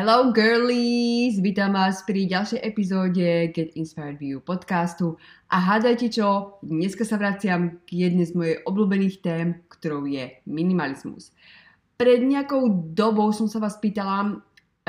Hello girlies! Vítam vás pri ďalšej epizóde Get Inspired View podcastu a hádajte čo, dneska sa vraciam k jednej z mojich obľúbených tém, ktorou je minimalizmus. Pred nejakou dobou som sa vás pýtala,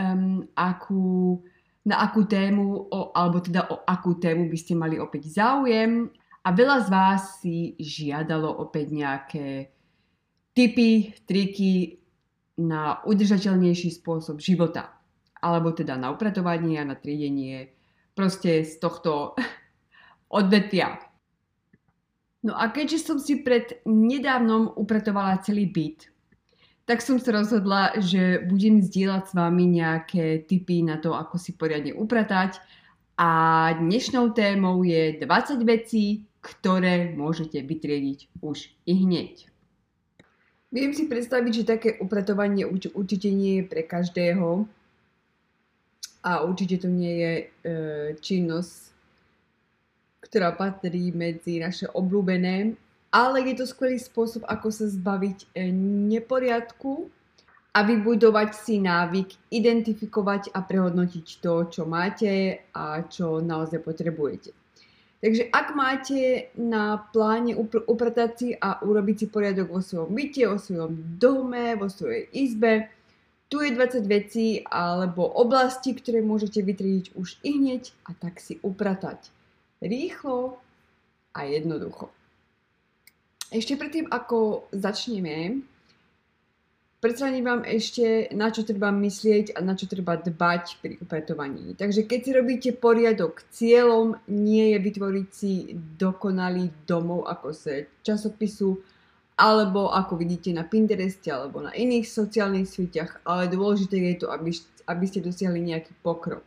na akú tému, alebo teda o akú tému by ste mali opäť záujem a veľa z vás si žiadalo opäť nejaké tipy, triky na udržateľnejší spôsob života. Alebo teda na upratovanie a na triedenie proste z tohto odvetvia. No a keďže som si pred nedávnom upratovala celý byt, tak som sa rozhodla, že budem zdieľať s vami nejaké tipy na to, ako si poriadne upratať. A dnešnou témou je 20 vecí, ktoré môžete vytriediť už i hneď. Viem si predstaviť, že také upratovanie určite nie je pre každého a určite to nie je činnosť, ktorá patrí medzi naše obľúbené, ale je to skvelý spôsob, ako sa zbaviť neporiadku a vybudovať si návyk, identifikovať a prehodnotiť to, čo máte a čo naozaj potrebujete. Takže ak máte na pláne upratať si a urobiť si poriadok vo svojom byte, vo svojom dome, vo svojej izbe, tu je 20 vecí alebo oblasti, ktoré môžete vytriediť už i hneď a tak si upratať. Rýchlo a jednoducho. Ešte predtým, ako začneme, predstavím vám ešte, na čo treba myslieť a na čo treba dbať pri upratovaní. Takže keď si robíte poriadok, cieľom nie je vytvoriť si dokonalý domov ako z časopisu, alebo ako vidíte na Pintereste alebo na iných sociálnych sieťach, ale dôležité je to, aby ste dosiahli nejaký pokrok.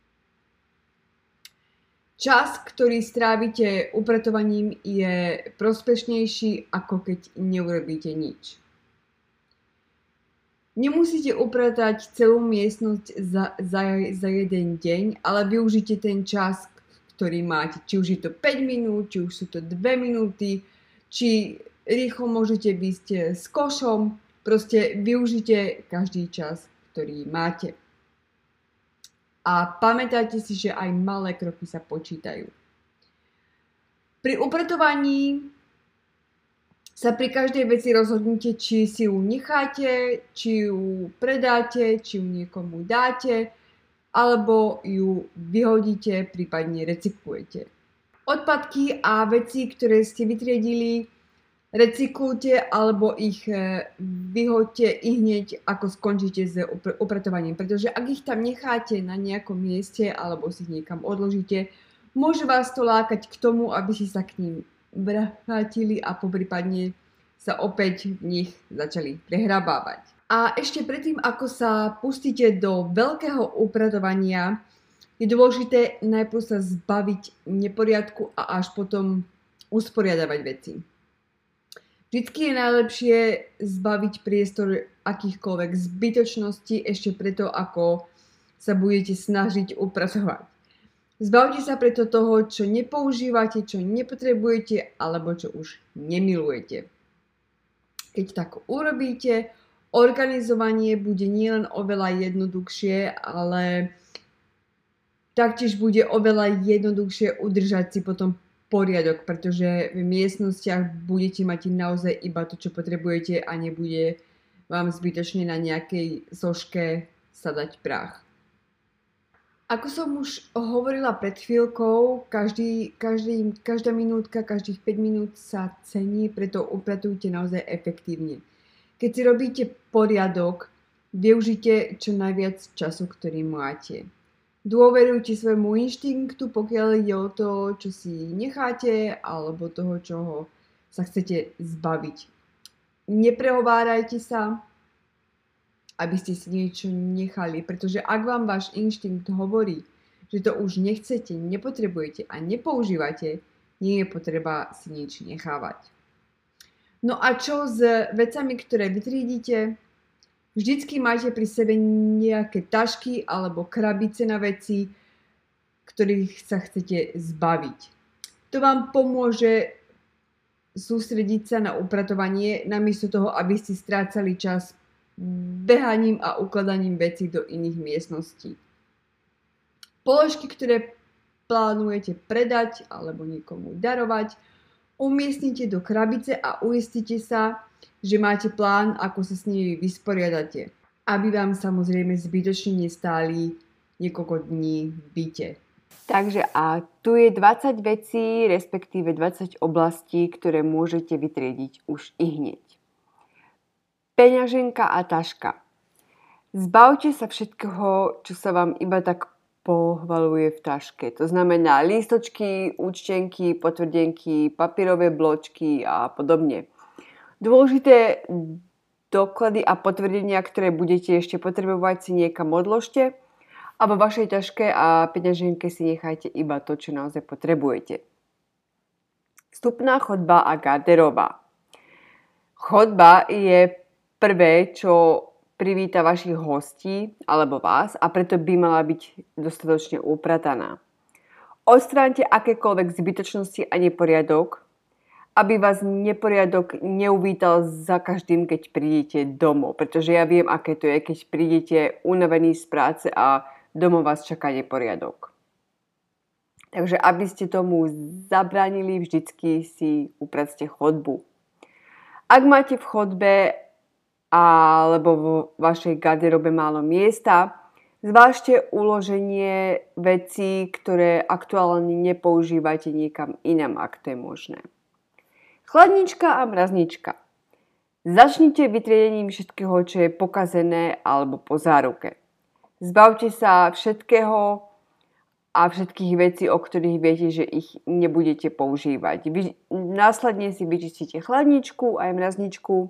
Čas, ktorý strávite upratovaním, je prospešnejší, ako keď neurobíte nič. Nemusíte upratať celú miestnosť za jeden deň, ale využite ten čas, ktorý máte. Či už je to 5 minút, či už sú to 2 minúty, či rýchlo môžete byť s košom, proste využite každý čas, ktorý máte. A pamätajte si, že aj malé kroky sa počítajú. Pri upratovaní sa pri každej veci rozhodnite, či si ju necháte, či ju predáte, či ju niekomu dáte, alebo ju vyhodíte, prípadne recyklujete. Odpadky a veci, ktoré ste vytriedili, recyklujte alebo ich vyhoďte i hneď, ako skončíte s upratovaním. Pretože ak ich tam necháte na nejakom mieste alebo si ich niekam odložíte, môže vás to lákať k tomu, aby si sa k ním vrátili a poprípadne sa opäť v nich začali prehrabávať. A ešte predtým, ako sa pustíte do veľkého upratovania, je dôležité najprv sa zbaviť neporiadku a až potom usporiadavať veci. Vždycky je najlepšie zbaviť priestor akýchkoľvek zbytočností ešte preto, ako sa budete snažiť upratovať. Zbavte sa preto toho, čo nepoužívate, čo nepotrebujete alebo čo už nemilujete. Keď tak urobíte, organizovanie bude nielen oveľa jednoduchšie, ale taktiež bude oveľa jednoduchšie udržať si potom poriadok, pretože v miestnostiach budete mať naozaj iba to, čo potrebujete a nebude vám zbytočne na nejakej soške sadať prach. Ako som už hovorila pred chvíľkou, každá minútka, každých 5 minút sa cení, preto upratujte naozaj efektívne. Keď si robíte poriadok, využite čo najviac času, ktorý máte. Dôverujte svojmu inštinktu, pokiaľ ide o to, čo si necháte, alebo toho, čoho sa chcete zbaviť. Neprehovárajte sa, aby ste si niečo nechali, pretože ak vám váš inštinkt hovorí, že to už nechcete, nepotrebujete a nepoužívate, nie je potreba si nič nechávať. No a čo s vecami, ktoré vytriedite? Vždycky máte pri sebe nejaké tašky alebo krabice na veci, ktorých sa chcete zbaviť. To vám pomôže sústrediť sa na upratovanie, namiesto toho, aby ste strácali čas behaním a ukladaním vecí do iných miestností. Položky, ktoré plánujete predať alebo niekomu darovať, umiestnite do krabice a uistite sa, že máte plán, ako sa s nimi vysporiadate, aby vám samozrejme zbytočne nestáli niekoľko dní v byte. Takže a tu je 20 vecí, respektíve 20 oblastí, ktoré môžete vytriediť už i hneď. Peňaženka a taška. Zbavte sa všetkého, čo sa vám iba tak pohvaluje v taške. To znamená lístočky, účtenky, potvrdenky, papierové bločky a podobne. Dôležité doklady a potvrdenia, ktoré budete ešte potrebovať, si niekam odložte a vo vašej taške a peňaženke si nechajte iba to, čo naozaj potrebujete. Vstupná chodba a garderoba. Chodba je prvé, čo privíta vašich hostí alebo vás a preto by mala byť dostatočne uprataná. Odstráňte akékoľvek zbytočnosti a neporiadok, aby vás neporiadok neuvítal za každým, keď prídete domov. Pretože ja viem, aké to je, keď prídete unavení z práce a domov vás čaká neporiadok. Takže aby ste tomu zabránili, vždycky si upracte chodbu. Ak máte v chodbe alebo vo vašej garderobe málo miesta, zvážte uloženie vecí, ktoré aktuálne nepoužívate niekam inam, ak to je možné. Chladnička a mraznička. Začnite vytriedením všetkého, čo je pokazené alebo po záruke. Zbavte sa všetkého a všetkých vecí, o ktorých viete, že ich nebudete používať. Následne si vyčistíte chladničku aj mrazničku.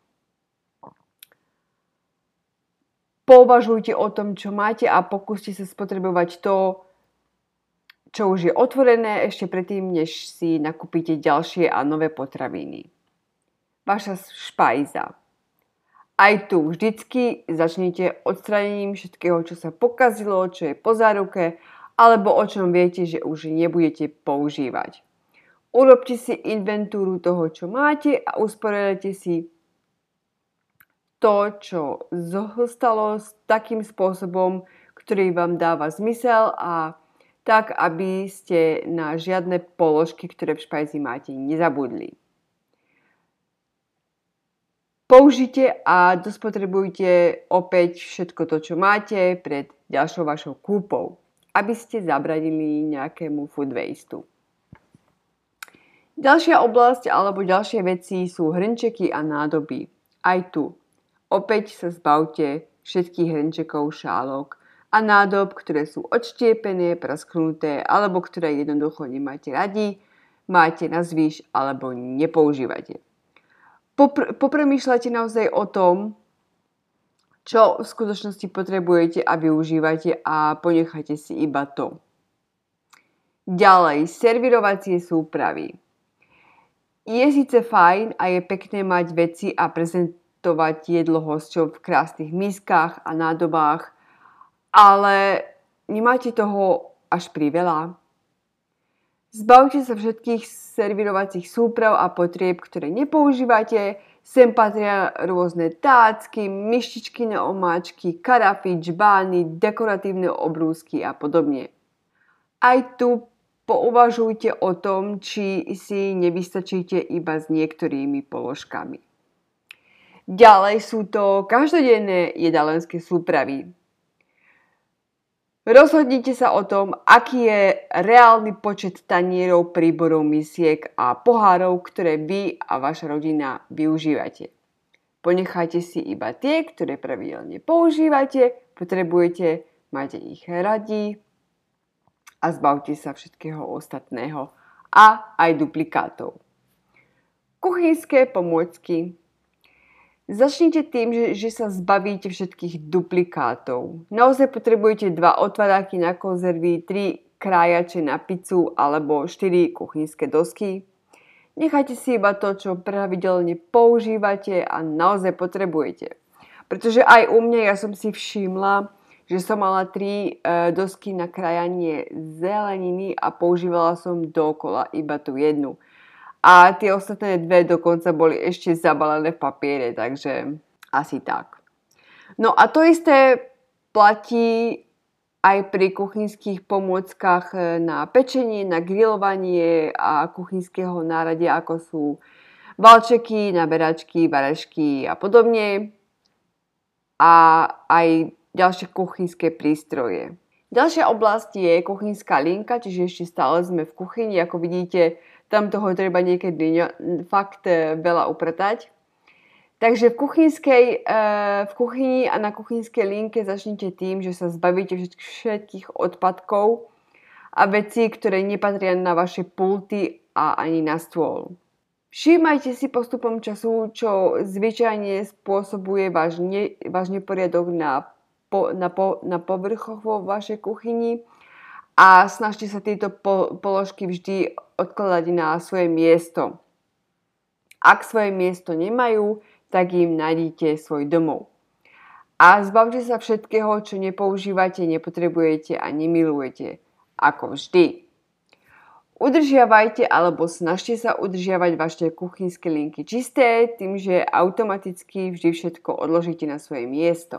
Pouvažujte o tom, čo máte a pokúste sa spotrebovať to, čo už je otvorené ešte predtým, než si nakúpite ďalšie a nové potraviny. Vaša špajza. Aj tu vždycky začnite odstranením všetkého, čo sa pokazilo, čo je po záruke, alebo o čom viete, že už nebudete používať. Urobte si inventúru toho, čo máte a usporiadajte si to, čo zostalo s takým spôsobom, ktorý vám dáva zmysel a tak, aby ste na žiadne položky, ktoré v špajzi máte, nezabudli. Použite a dospotrebujte opäť všetko to, čo máte pred ďalšou vašou kúpou, aby ste zabranili nejakému food wasteu. Ďalšia oblasť alebo ďalšie veci sú hrnčeky a nádoby. Aj tu. Opäť sa zbavte všetkých hrnčekov, šálok a nádob, ktoré sú odštiepené, prasknuté alebo ktoré jednoducho nemáte radi, máte na zvýš alebo nepoužívate. Popremýšľajte naozaj o tom, čo v skutočnosti potrebujete a využívate a ponechajte si iba to. Ďalej, servirovacie súpravy. Je síce fajn a je pekné mať veci a prezentovať jedlo hosťom v krásnych miskách a nádobách, ale nemáte toho až priveľa. Zbavte sa všetkých servírovacích súprav a potrieb, ktoré nepoužívate. Sem patria rôzne tácky, myštičky na omáčky, karafy, džbány, dekoratívne obrúsky a podobne. Aj tu pouvažujte o tom, či si nevystačíte iba s niektorými položkami. Ďalej sú to každodenné jedalenské súpravy. Rozhodnite sa o tom, aký je reálny počet tanierov, príborov, misiek a pohárov, ktoré vy a vaša rodina využívate. Ponechajte si iba tie, ktoré pravidelne používate, potrebujete, máte ich radi a zbavte sa všetkého ostatného a aj duplikátov. Kuchynské pomôcky. Začnite tým, že sa zbavíte všetkých duplikátov. Naozaj potrebujete 2 otváraky na konzervy, 3 krájače na pizzu alebo 4 kuchynské dosky. Nechajte si iba to, čo pravidelne používate a naozaj potrebujete. Pretože aj u mňa ja som si všimla, že som mala 3 dosky na krájanie zeleniny a používala som dookola iba tú jednu. A tie ostatné 2 dokonca boli ešte zabalené v papiere, takže asi tak. No a to isté platí aj pri kuchynských pomôckach na pečenie, na grilovanie a kuchynského náradia, ako sú valčeky, naberačky, varešky a podobne. A aj ďalšie kuchynské prístroje. Ďalšia oblasť je kuchynská linka, čiže ešte stále sme v kuchyni. Ako vidíte, tam toho treba niekedy fakt veľa upratať. Takže v kuchyni a na kuchynskej linke začnite tým, že sa zbavíte všetkých odpadkov a vecí, ktoré nepatria na vaše pulty a ani na stôl. Všímajte si postupom času, čo zvyčajne spôsobuje váš neporiadok na povrchoch vo vašej kuchyni a snažte sa tieto položky vždy odkladať na svoje miesto. Ak svoje miesto nemajú, tak im nájdite svoj domov. A zbavte sa všetkého, čo nepoužívate, nepotrebujete a nemilujete. Ako vždy. Udržiavajte alebo snažte sa udržiavať vaše kuchynské linky čisté, tým, že automaticky vždy všetko odložíte na svoje miesto.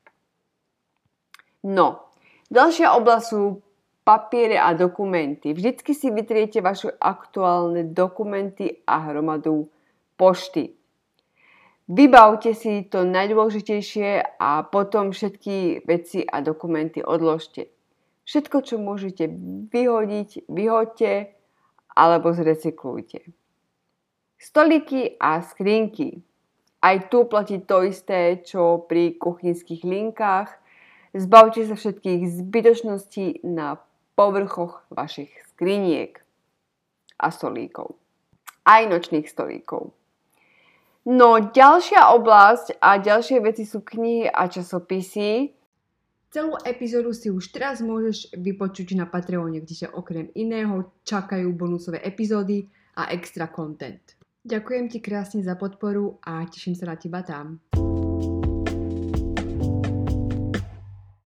No, ďalšia oblasť sú papiere a dokumenty. Vždycky si vytriete vaše aktuálne dokumenty a hromadu pošty. Vybavte si to najdôležitejšie a potom všetky veci a dokumenty odložte. Všetko, čo môžete vyhodiť, vyhoďte alebo zrecyklujte. Stolíky a skrinky. Aj tu platí to isté, čo pri kuchynských linkách. Zbavte sa všetkých zbytočností na povrchoch vašich skriniek a stolíkov. Aj nočných stolíkov. No, ďalšia oblasť a ďalšie veci sú knihy a časopisy. Celú epizódu si už teraz môžeš vypočuť na Patreone, kde sa okrem iného čakajú bonusové epizódy a extra content. Ďakujem ti krásne za podporu a teším sa na teba tam.